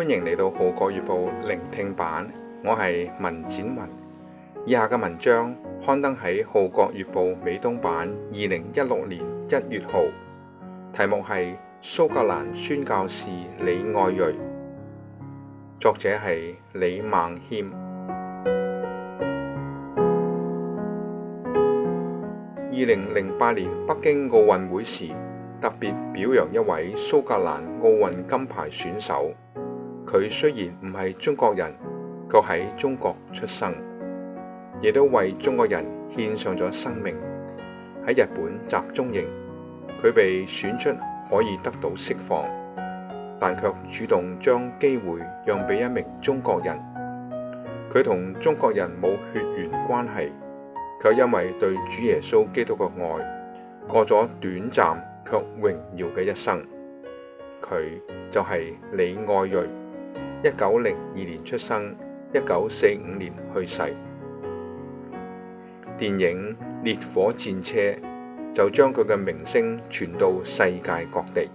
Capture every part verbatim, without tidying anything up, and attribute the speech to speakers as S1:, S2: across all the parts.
S1: 歡迎嚟到《號角月報》聆聽版，我係文展雲。以下嘅文章刊登喺《號角月報》美東版二零一六年一月號，題目係蘇格蘭宣教士李愛銳，作者係李孟謙。二零零八年北京奧運會時，特別表揚一位蘇格蘭奧運金牌選手。佢雖然唔係中國人，卻喺中國出生，亦都為中國人獻上咗生命。喺日本集中營，佢被選出可以得到釋放，但卻主動將機會讓俾一名中國人。佢同中國人冇血緣關係，卻因為對主耶穌基督嘅愛，過咗短暫卻榮耀嘅一生。佢就係李愛銳。一九零二年出生，一九四五年去世。電影《烈火戰車》就將佢嘅名聲傳到世界各地。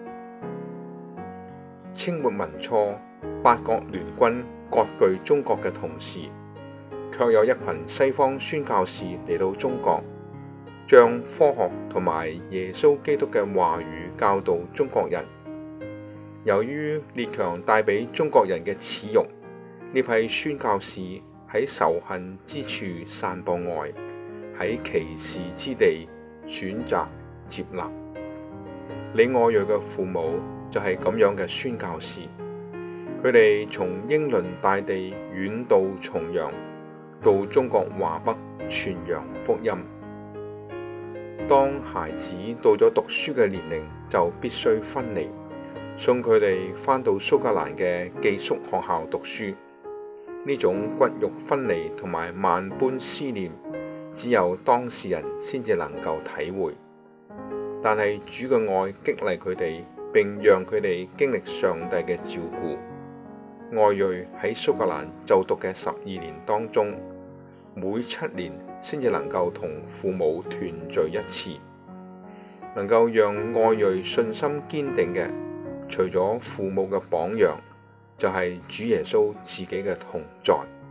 S1: 清末民初，八國聯軍割據中國嘅同時，卻有一群西方宣教士嚟到中國，將科學同埋耶穌基督嘅話語教導中國人。由於列強帶俾中國人嘅恥辱，呢批宣教士喺仇恨之處散播愛，喺歧視之地選擇接納。李愛銳嘅父母就係咁樣嘅宣教士，佢哋從英倫大地遠渡重洋，到中國華北傳揚福音。當孩子到咗讀書嘅年齡，就必須分離，送佢哋返到蘇格蘭嘅寄宿學校讀書。呢種骨肉分離同埋萬般思念，只有當事人先至能夠體會。但係主嘅愛激勵佢哋，並讓佢哋經歷上帝嘅照顧。愛銳喺蘇格蘭就讀嘅十二年當中，每七年先至能夠同父母團聚一次。能夠讓愛銳信心堅定嘅，除咗父母嘅榜樣，就係、是、主耶穌自己嘅同在。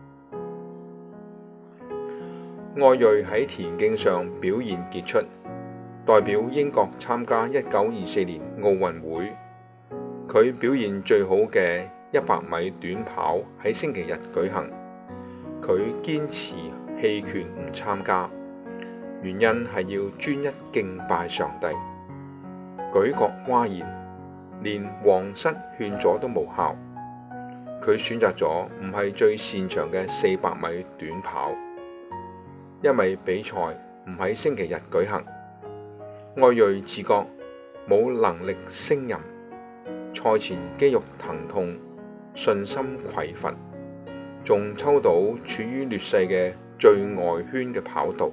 S1: 愛銳喺田徑上表現傑出，代表英國參加一九二四年奧運會。佢表現最好嘅一百米短跑喺星期日舉行，佢堅持棄權唔參加，原因係要專一敬拜上帝。舉國譁然，連皇室勸阻都無效。佢選擇咗唔係最擅長嘅四百米短跑，因為比賽唔喺星期日舉行。愛銳自覺冇能力勝任，賽前肌肉疼痛，信心匱乏，仲抽到處於劣勢嘅最外圈嘅跑道。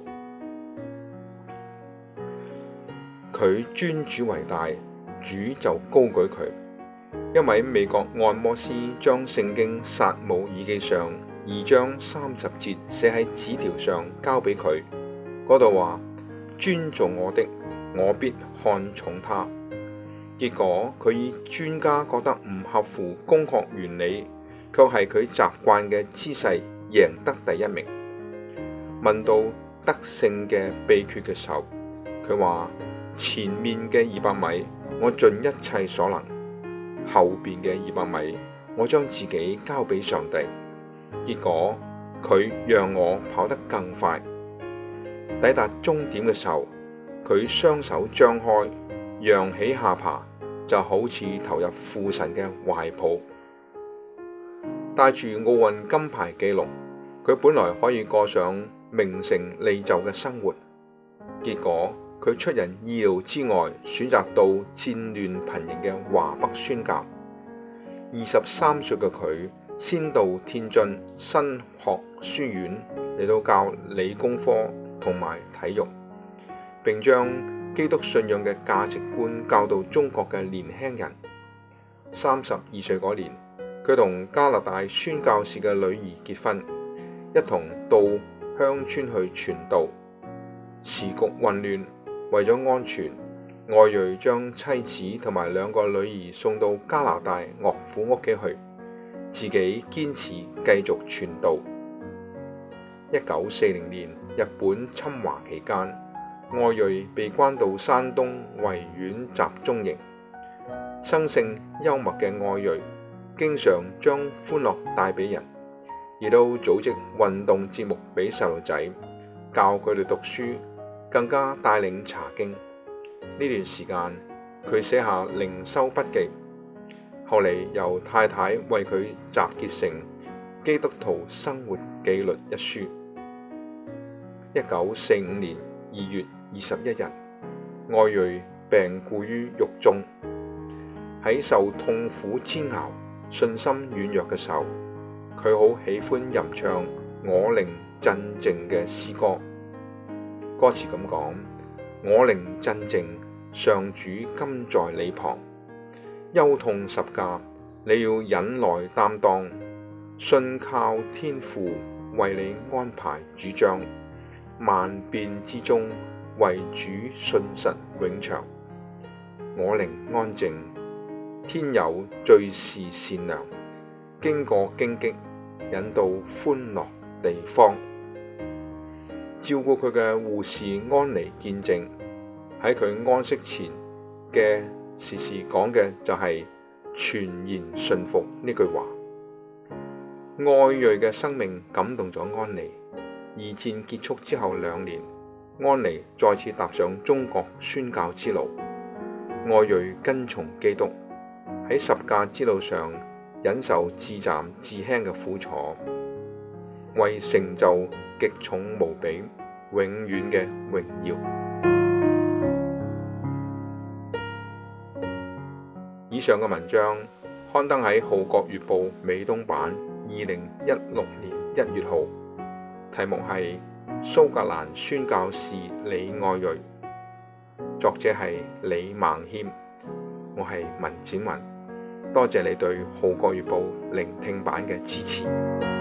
S1: 佢尊主為大，主就高舉佢。一位美國按摩師將聖經撒母耳記上二章三十節寫喺紙條上交俾佢，嗰度話：尊重我的，我必看重他。結果佢以專家覺得唔合乎工學原理，卻係佢習慣嘅姿勢贏得第一名。問到得勝嘅秘訣嘅時候，佢話：前面嘅二百米我盡一切所能，後邊嘅二百米我將自己交俾上帝。結果佢讓我跑得更快。抵達終點嘅時候，佢雙手張開，揚起下巴，就好似投入父神嘅懷抱。帶住奧運金牌紀錄，佢本來可以過上名成利就嘅生活，結果佢出人意料之外，選擇到戰亂頻仍嘅華北宣教。二十三歲嘅佢，先到天津新學書院嚟到教理工科同埋體育，並將基督信仰嘅價值觀教導中國嘅年輕人。三十二歲嗰年，佢同加拿大宣教士嘅女兒結婚，一同到鄉村去傳道。時局混亂，為咗安全，愛銳將妻子同埋兩個女兒送到加拿大岳父屋企去， 自己堅持繼續傳道。一九四零年日本侵華期間，愛瑞被關到山東維園集中營。生性幽默嘅愛瑞，經常將歡樂帶俾人，亦都組織運動節目俾細路仔，教佢哋讀書，更加帶領查經。呢段時間，佢寫下靈修筆記，後嚟由太太為佢集結成《基督徒生活紀律》一書。一九四五年二月二十一日，愛瑞病故於獄中。喺受痛苦煎熬、信心軟弱嘅時候，佢好喜歡吟唱我靈鎮靜嘅詩歌。歌詞咁講：我靈鎮靜，上主今在你旁，憂痛十架，你要忍耐擔當，信靠天父為你安排主張，萬變之中為主信實永長。我靈安靜，天有最是善良，經過荊棘，引到歡樂地方。照顧佢嘅護士安妮見證，喺佢安息前嘅時時講嘅就係全然順服呢句話。愛瑞嘅生命感動咗安妮。二戰結束之後兩年，安妮再次踏上中國宣教之路。愛瑞跟從基督，喺十架之路上忍受至暫至輕嘅苦楚，為成就極重無比、永遠嘅榮耀。以上嘅文章刊登喺《號角月報》美東版二零一六年一月號，題目係蘇格蘭宣教士李愛瑞，作者係李孟謙。我係文展雲，多謝你對《號角月報》聆聽版嘅支持。